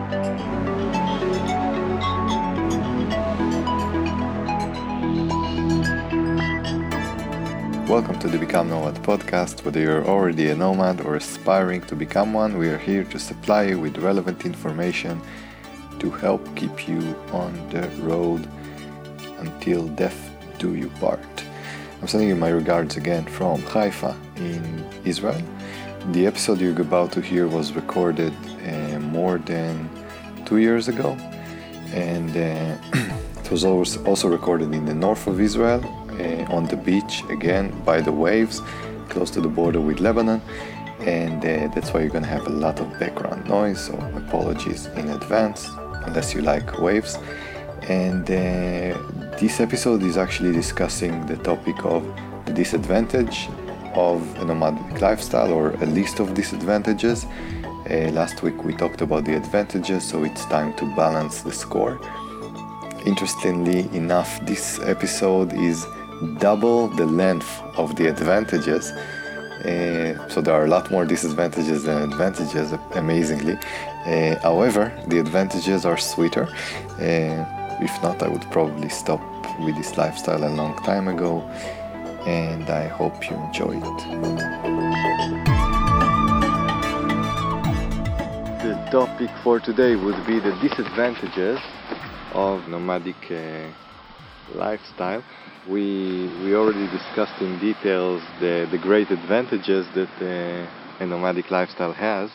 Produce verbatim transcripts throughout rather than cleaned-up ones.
Welcome to the Become Nomad podcast. Whether you're already a nomad or aspiring to become one, we are here to supply you with relevant information to help keep you on the road until death do you part. I'm sending you my regards again from Haifa in Israel. The episode you're about to hear was recorded uh, more than two years ago, and uh, it was also recorded in the north of Israel, uh, on the beach, again by the waves, close to the border with Lebanon, and uh, that's why you're going to have a lot of background noise, so apologies in advance unless you like waves. And uh, this episode is actually discussing the topic of the disadvantage of a nomadic lifestyle, or a list of disadvantages. Uh, last week we talked about the advantages, so it's time to balance the score. Interestingly enough, this episode is double the length of the advantages. Uh, so there are a lot more disadvantages than advantages, amazingly. Uh, however, the advantages are sweeter. Uh, if not, I would probably stop with this lifestyle a long time ago, and I hope you enjoy it. The topic for today would be the disadvantages of nomadic uh, lifestyle. We we already discussed in details the, the great advantages that uh, a nomadic lifestyle has.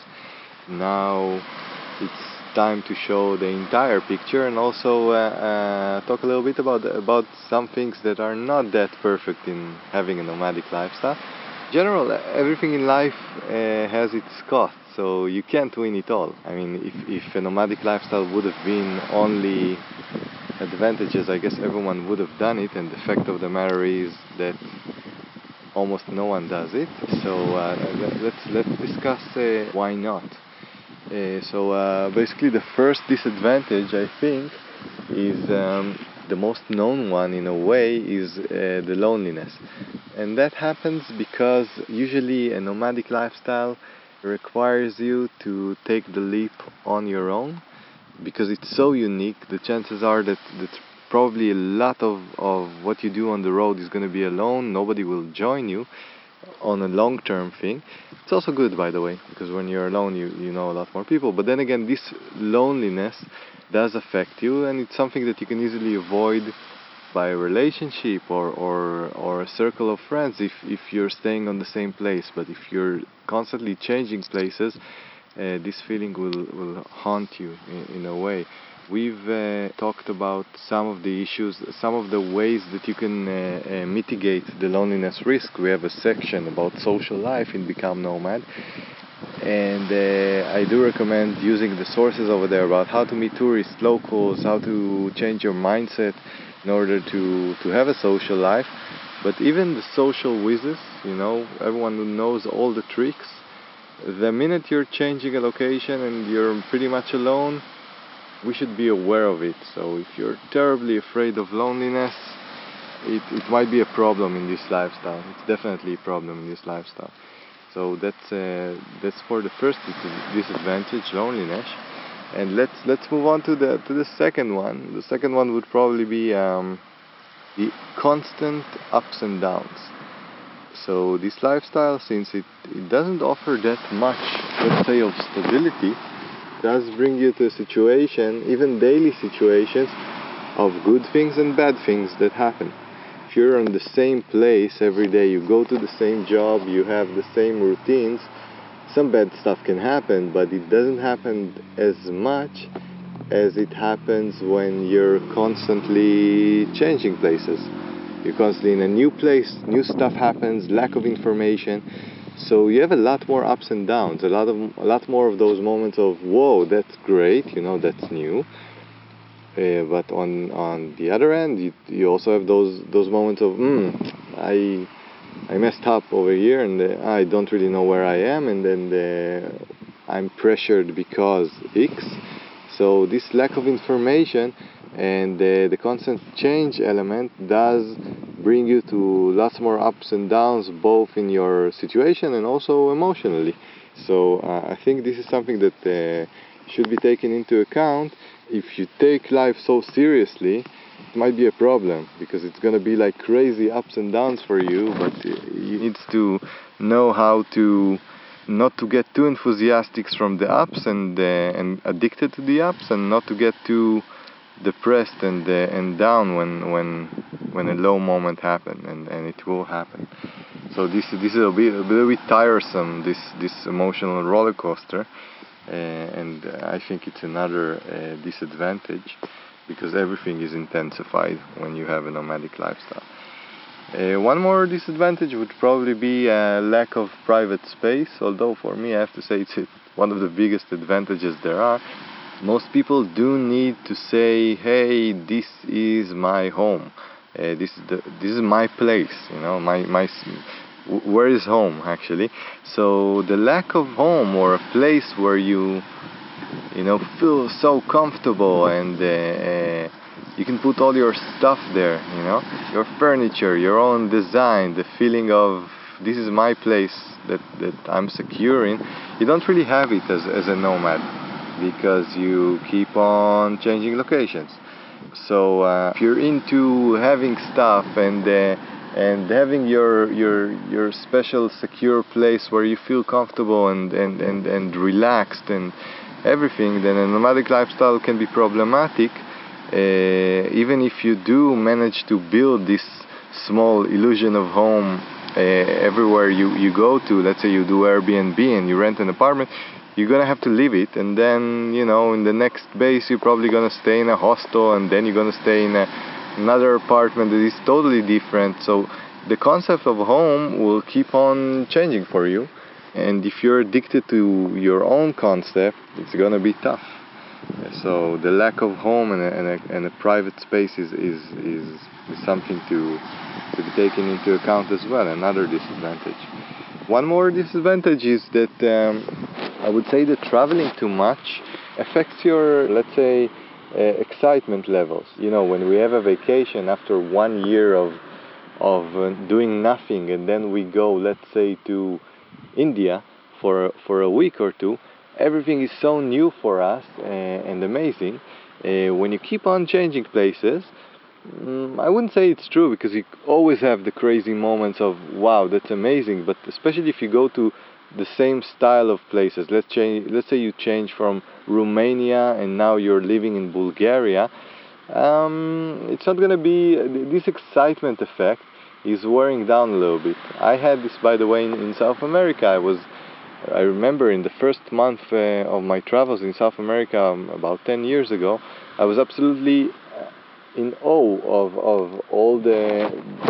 Now it's time to show the entire picture, and also uh, uh, talk a little bit about about some things that are not that perfect in having a nomadic lifestyle. In general, everything in life uh, has its costs, so you can't win it all. I mean, if, if a nomadic lifestyle would have been only advantages, I guess everyone would have done it, and the fact of the matter is that almost no one does it. So uh, let's let's discuss uh, why not. Uh, so uh, basically, the first disadvantage, I think, is um, the most known one in a way, is uh, the loneliness, and that happens because usually a nomadic lifestyle requires you to take the leap on your own. Because it's so unique, the chances are that, that probably a lot of, of what you do on the road is going to be alone. Nobody will join you on a long-term thing. It's also good, by the way, because when you're alone, you, you know a lot more people. But then again, this loneliness does affect you, and it's something that you can easily avoid by a relationship or, or, or a circle of friends if, if you're staying on the same place. But if you're constantly changing places, Uh, this feeling will, will haunt you in, in a way. We've uh, talked about some of the issues, some of the ways that you can uh, uh, mitigate the loneliness risk. We have a section about social life in Become Nomad, and uh, I do recommend using the sources over there about how to meet tourists, locals, how to change your mindset in order to, to have a social life. But even the social whizzes, you know, everyone who knows all the tricks, the minute you're changing a location and you're pretty much alone, we should be aware of it. So if you're terribly afraid of loneliness, it, it might be a problem in this lifestyle. It's definitely a problem in this lifestyle. So that's uh, that's for the first disadvantage, loneliness. And let's let's move on to the to the second one. The second one would probably be um, the constant ups and downs. So this lifestyle, since it, it doesn't offer that much, let's say, of stability, does bring you to a situation, even daily situations, of good things and bad things that happen. If you're in the same place every day, you go to the same job, you have the same routines, some bad stuff can happen, but it doesn't happen as much as it happens when you're constantly changing places. You're constantly in a new place, new stuff happens, lack of information. So you have a lot more ups and downs, a lot of a lot more of those moments of, whoa, that's great, you know, that's new. Uh, but on on the other end, you, you also have those those moments of, hmm, I I messed up over here, and uh, I don't really know where I am, and then the, I'm pressured because X. So this lack of information and uh, the constant change element does bring you to lots more ups and downs, both in your situation and also emotionally. So uh, I think this is something that uh, should be taken into account. If you take life so seriously, it might be a problem, because it's going to be like crazy ups and downs for you, but you need to know how to not to get too enthusiastic from the ups and uh, and addicted to the ups, and not to get too depressed and uh, and down when when when a low moment happens, and, and it will happen. So this this is a bit a little bit tiresome, this this emotional roller coaster, uh, and I think it's another uh, disadvantage, because everything is intensified when you have a nomadic lifestyle. Uh, one more disadvantage would probably be a lack of private space, although for me I have to say it's one of the biggest advantages there are. Most people do need to say, hey, this is my home, uh, this is the this is my place, you know, my my where is home actually. So the lack of home, or a place where you you know feel so comfortable, and uh, uh, you can put all your stuff there, you know, your furniture, your own design, the feeling of this is my place that, that I'm secure in. You don't really have it as, as a nomad, because you keep on changing locations. So uh, if you're into having stuff and uh, and having your your your special secure place where you feel comfortable and, and, and, and relaxed and everything, then a nomadic lifestyle can be problematic. Uh, even if you do manage to build this small illusion of home uh, everywhere you, you go to. Let's say you do Airbnb and you rent an apartment, you're gonna have to leave it, and then, you know, in the next base you're probably gonna stay in a hostel, and then you're gonna stay in a, another apartment that is totally different. So the concept of home will keep on changing for you, and if you're addicted to your own concept, it's gonna be tough. So the lack of home and a, and a, and a private space is, is, is, is something to, to be taken into account as well, another disadvantage. One more disadvantage is that um, I would say that traveling too much affects your, let's say, uh, excitement levels. You know, when we have a vacation after one year of, of uh, doing nothing, and then we go, let's say, to India for, for a week or two, everything is so new for us uh, and amazing. Uh, when you keep on changing places, um, I wouldn't say it's true, because you always have the crazy moments of wow, that's amazing. But especially if you go to the same style of places, let's change. Let's say you change from Romania and now you're living in Bulgaria. Um, it's not going to be this excitement effect is wearing down a little bit. I had this, by the way, in, in South America. I was. I remember in the first month uh, of my travels in South America um, about ten years ago, I was absolutely in awe of, of all the,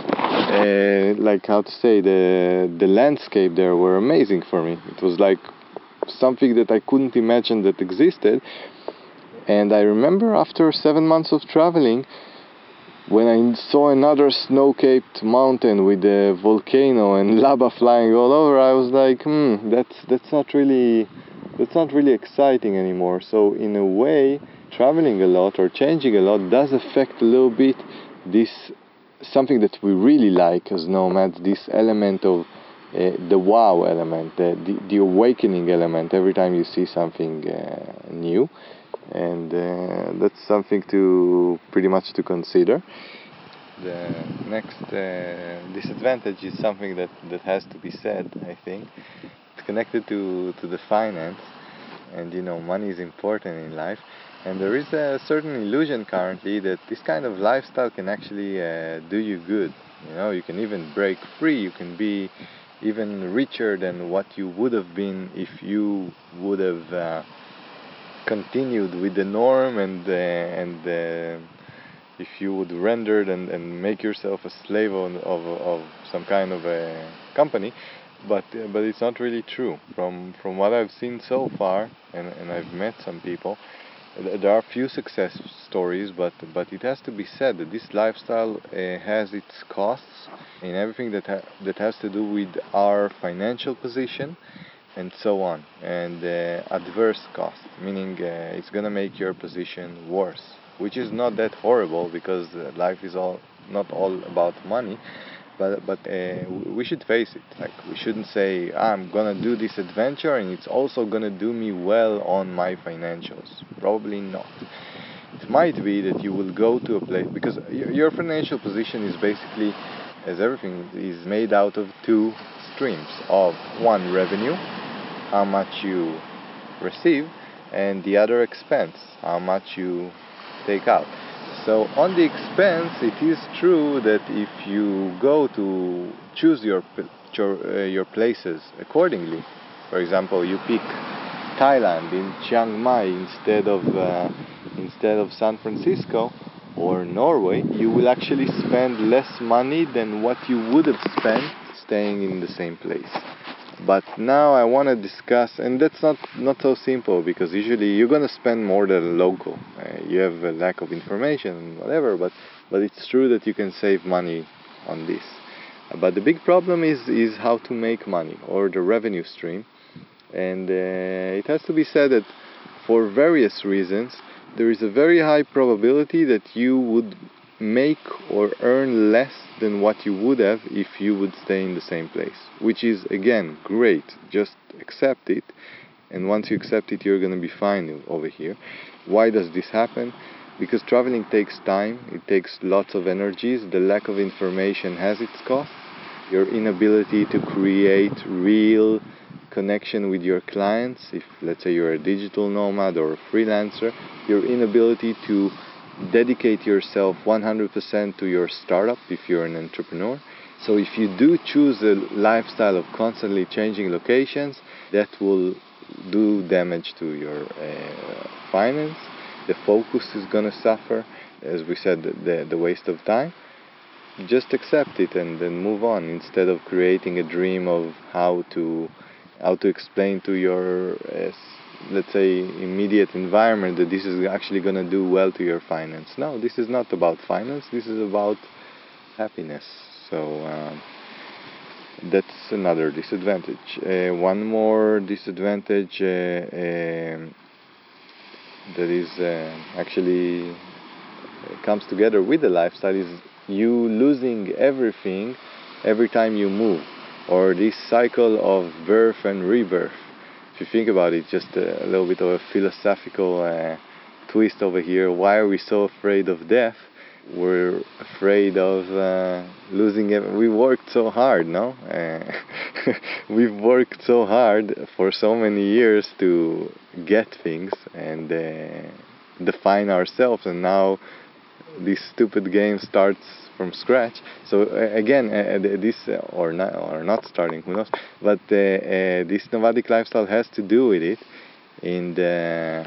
uh, like how to say, the, the landscape there were amazing for me. It was like something that I couldn't imagine that existed. And I remember after seven months of traveling, when I saw another snow-capped mountain with a volcano and lava flying all over, I was like, hmm, that's that's not really that's not really exciting anymore. So in a way, traveling a lot or changing a lot does affect a little bit this something that we really like as nomads. This element of uh, the wow element, the, the the awakening element every time you see something uh, new. And uh, that's something to pretty much to consider. The next uh, disadvantage is something that, that has to be said, I think. It's connected to, to the finance, and you know, money is important in life, and there is a certain illusion currently that this kind of lifestyle can actually uh, do you good. You know, you can even break free, you can be even richer than what you would have been if you would have uh, continued with the norm, and uh, and uh, if you would render and, and make yourself a slave of, of, of some kind of a company. But uh, but it's not really true. From from what I've seen so far, and, and I've met some people, there are few success stories, but but it has to be said that this lifestyle uh, has its costs in everything that ha that has to do with our financial position, and so on, and uh, adverse cost, meaning uh, it's gonna make your position worse, which is not that horrible, because uh, life is all not all about money, But but uh, we should face it. Like, we shouldn't say, ah, I'm gonna do this adventure and it's also gonna do me well on my financials. Probably not. It might be that you will go to a place, because your, your financial position is basically, as everything, is made out of two streams of one, revenue, how much you receive, and the other, expense, how much you take out. So on the expense, it is true that if you go to choose your your, uh, your places accordingly, for example, you pick Thailand in Chiang Mai instead of uh, instead of San Francisco or Norway, you will actually spend less money than what you would have spent staying in the same place. But now I want to discuss, and that's not, not so simple, because usually you're going to spend more than local. Uh, you have a lack of information and whatever, but, but it's true that you can save money on this. Uh, but the big problem is, is how to make money, or the revenue stream. And uh, it has to be said that for various reasons, there is a very high probability that you would make or earn less than what you would have if you would stay in the same place, which is, again, great. Just accept it, and once you accept it, you're going to be fine over here. Why does this happen? Because traveling takes time, it takes lots of energies. The lack of information has its cost. Your inability to create real connection with your clients, if let's say you're a digital nomad or a freelancer, your inability to dedicate yourself one hundred percent to your startup if you're an entrepreneur. So if you do choose a lifestyle of constantly changing locations, that will do damage to your uh, finance. The focus is going to suffer, as we said, the, the waste of time. Just accept it and then move on, instead of creating a dream of how to how to explain to your uh, let's say immediate environment that this is actually going to do well to your finance. No, this is not about finance, this is about happiness. So um, that's another disadvantage. Uh, one more disadvantage uh, um, that is uh, actually comes together with the lifestyle is you losing everything every time you move, or this cycle of birth and rebirth. If you think about it, just a, a little bit of a philosophical uh, twist over here. Why are we so afraid of death? We're afraid of uh, losing it. We worked so hard, no? Uh, we've worked so hard for so many years to get things and uh, define ourselves, and now this stupid game starts from scratch. So uh, again, uh, this uh, or not or not starting, who knows? But uh, uh, this nomadic lifestyle has to do with it, in the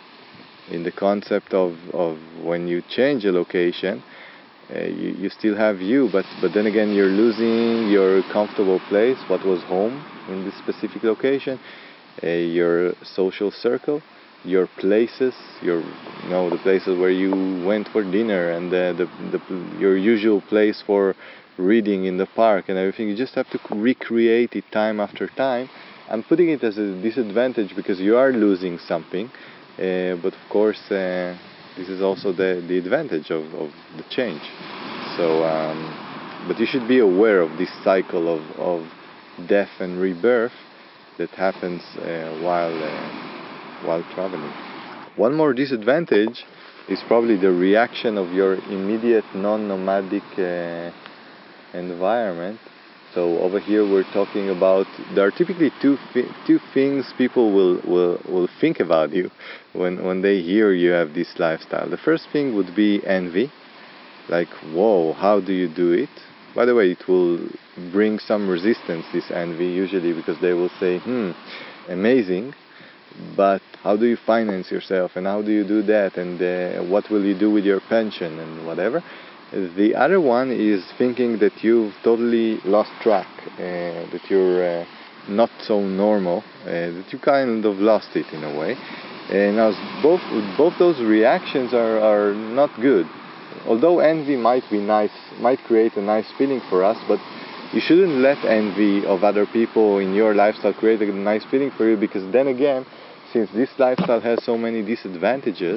in the concept of of when you change a location, uh, you you still have you, but but then again you're losing your comfortable place, what was home in this specific location, uh, your social circle, your places, your you know the places where you went for dinner, and the, the the your usual place for reading in the park and everything. You just have to recreate it time after time. I'm putting it as a disadvantage because you are losing something, uh, but of course uh, this is also the the advantage of, of the change. So um, but you should be aware of this cycle of, of death and rebirth that happens uh, while uh, while traveling. One more disadvantage is probably the reaction of your immediate non-nomadic uh, environment. So over here we're talking about, there are typically two two things people will, will, will think about you when, when they hear you have this lifestyle. The first thing would be envy, like, whoa, how do you do it? By the way, it will bring some resistance, this envy, usually, because they will say, hmm, amazing, but how do you finance yourself, and how do you do that, and uh, what will you do with your pension, and whatever. The other one is thinking that you've totally lost track, uh, that you're uh, not so normal, uh, that you kind of lost it in a way. And now both both those reactions are, are not good. Although envy might be nice, might create a nice feeling for us, but you shouldn't let envy of other people in your lifestyle create a nice feeling for you, because then again, since this lifestyle has so many disadvantages,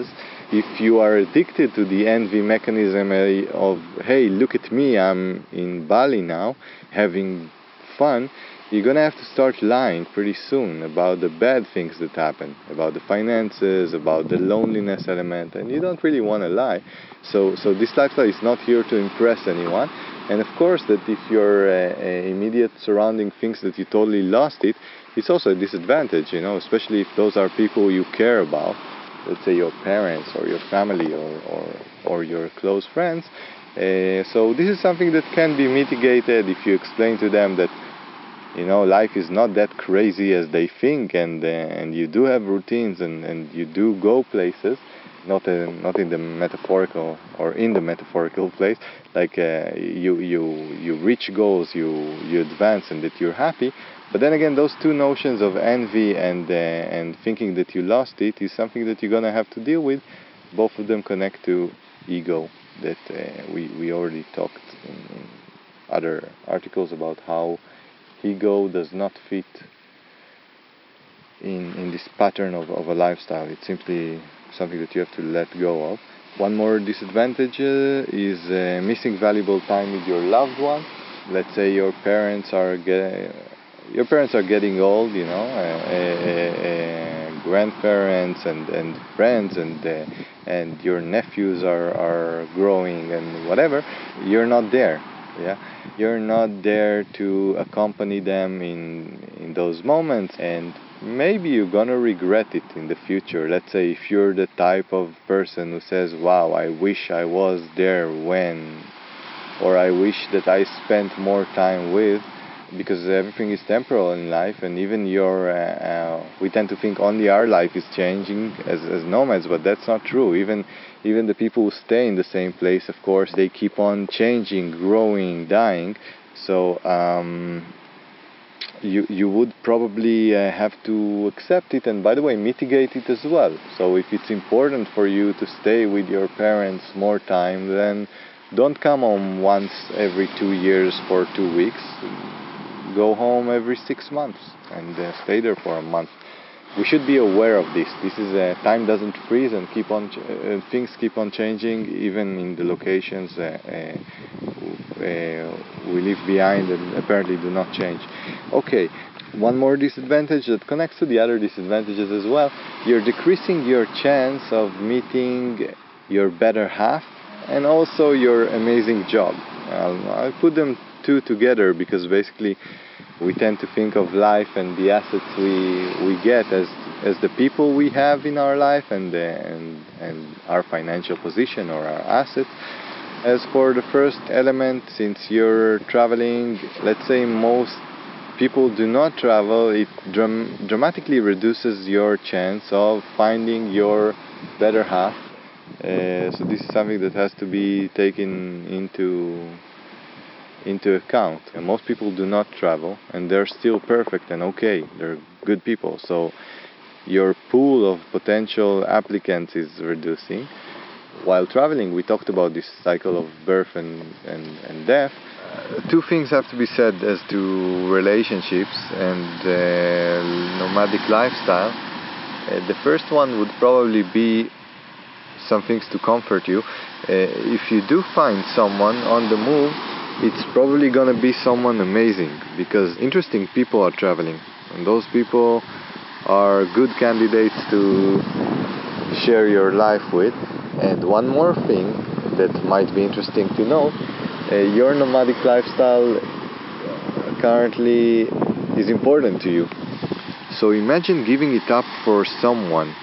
if you are addicted to the envy mechanism uh, of, hey, look at me, I'm in Bali now, having fun, you're gonna have to start lying pretty soon about the bad things that happen, about the finances, about the loneliness element, and you don't really want to lie. So, so this lifestyle is not here to impress anyone. And of course, that if your uh, uh, immediate surrounding thinks that you totally lost it, it's also a disadvantage, you know, especially if those are people you care about, let's say your parents or your family or, or, or your close friends. Uh, so this is something that can be mitigated if you explain to them that, you know, life is not that crazy as they think, and uh, and you do have routines, and, and you do go places, not uh, not in the metaphorical or in the metaphorical place, like uh, you you you reach goals, you you advance, and that you're happy. But then again, those two notions of envy and uh, and thinking that you lost it is something that you're gonna have to deal with. Both of them connect to ego that uh, we we already talked in, in other articles about how ego does not fit in, in this pattern of, of a lifestyle. It's simply something that you have to let go of. One more disadvantage uh, is uh, missing valuable time with your loved one. Let's say your parents are get, your parents are getting old, you know, uh, uh, uh, grandparents and, and friends, and uh, and your nephews are, are growing and whatever. You're not there. Yeah, you're not there to accompany them in in those moments, and maybe you're gonna regret it in the future. Let's say if you're the type of person who says, wow, I wish I was there when, or I wish that I spent more time with, because everything is temporal in life, and even your uh, uh, we tend to think only our life is changing as, as nomads, but that's not true. Even even the people who stay in the same place, of course, they keep on changing, growing, dying. So um, you you would probably uh, have to accept it, and by the way, mitigate it as well. So if it's important for you to stay with your parents more time, then don't come home once every two years for two weeks. Go home every six months and uh, stay there for a month. We should be aware of this. This is uh, time doesn't freeze, and keep on ch uh, things keep on changing, even in the locations uh, uh, uh, we leave behind and apparently do not change. Okay, one more disadvantage that connects to the other disadvantages as well. You're decreasing your chance of meeting your better half and also your amazing job. I'll, I'll put them two together because basically we tend to think of life and the assets we we get as as the people we have in our life, and uh, and and our financial position or our assets. As for the first element, since you're traveling, let's say most people do not travel, it dram dramatically reduces your chance of finding your better half. Uh, so this is something that has to be taken into into account. And most people do not travel, and they're still perfect and okay. They're good people. So your pool of potential applicants is reducing. While traveling, we talked about this cycle of birth and, and, and death. Uh, two things have to be said as to relationships and uh, nomadic lifestyle. Uh, the first one would probably be some things to comfort you. Uh, if you do find someone on the move, it's probably gonna be someone amazing, because interesting people are traveling, and those people are good candidates to share your life with. And one more thing that might be interesting to know, uh, your nomadic lifestyle currently is important to you. So imagine giving it up for someone.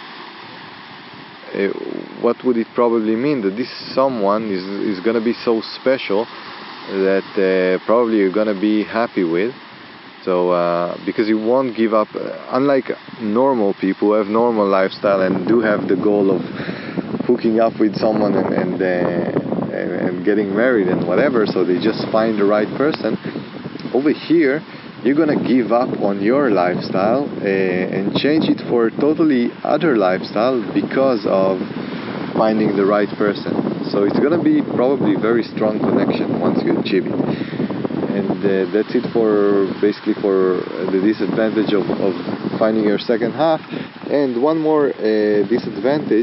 Uh, what would it probably mean? That this someone is, is gonna be so special that uh, probably you're gonna be happy with. So uh, because you won't give up, uh, unlike normal people who have normal lifestyle and do have the goal of hooking up with someone and and, uh, and and getting married and whatever, so they just find the right person. Over here, you're gonna give up on your lifestyle uh, and change it for a totally other lifestyle because of finding the right person. So it's gonna be probably very strong connection once you achieve it. And uh, that's it for basically for the disadvantage of, of finding your second half. And one more uh, disadvantage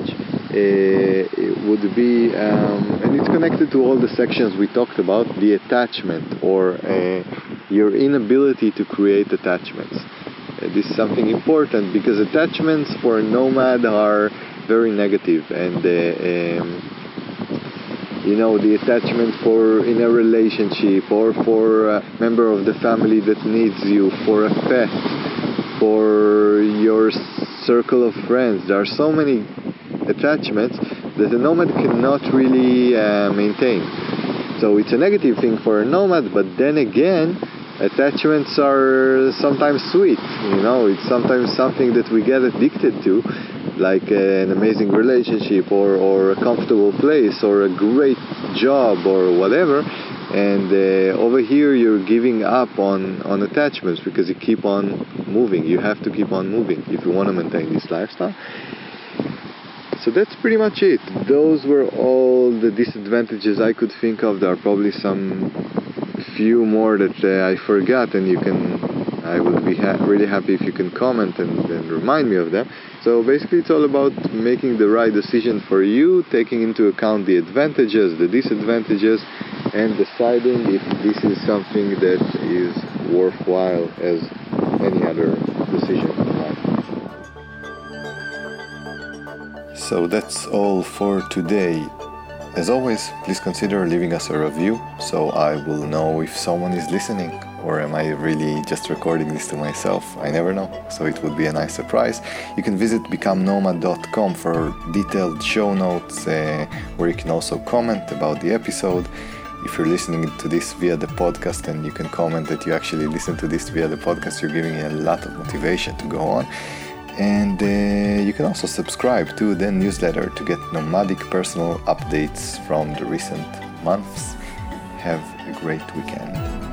it would be, um, and it's connected to all the sections we talked about, the attachment or uh, your inability to create attachments. Uh, this is something important because attachments for a nomad are very negative, and uh, um, you know, the attachment for in a relationship or for a member of the family that needs you, for a pet, for your circle of friends. There are so many attachments that a nomad cannot really uh, maintain. So it's a negative thing for a nomad, but then again, attachments are sometimes sweet. You know, it's sometimes something that we get addicted to, like uh, an amazing relationship or, or a comfortable place or a great job or whatever. And uh, over here you're giving up on, on attachments because you keep on moving. You have to keep on moving if you want to maintain this lifestyle. So that's pretty much it. Those were all the disadvantages I could think of. There are probably some few more that uh, I forgot, and you can I would be ha- really happy if you can comment and, and remind me of them. So basically it's all about making the right decision for you, taking into account the advantages, the disadvantages, and deciding if this is something that is worthwhile as any other decision in life. So that's all for today. As always, please consider leaving us a review so I will know if someone is listening, or am I really just recording this to myself? I never know, so it would be a nice surprise. You can visit become nomad dot com for detailed show notes uh, where you can also comment about the episode. If you're listening to this via the podcast and you can comment that you actually listen to this via the podcast, you're giving me a lot of motivation to go on. And uh, you can also subscribe to the newsletter to get nomadic personal updates from the recent months. Have a great weekend.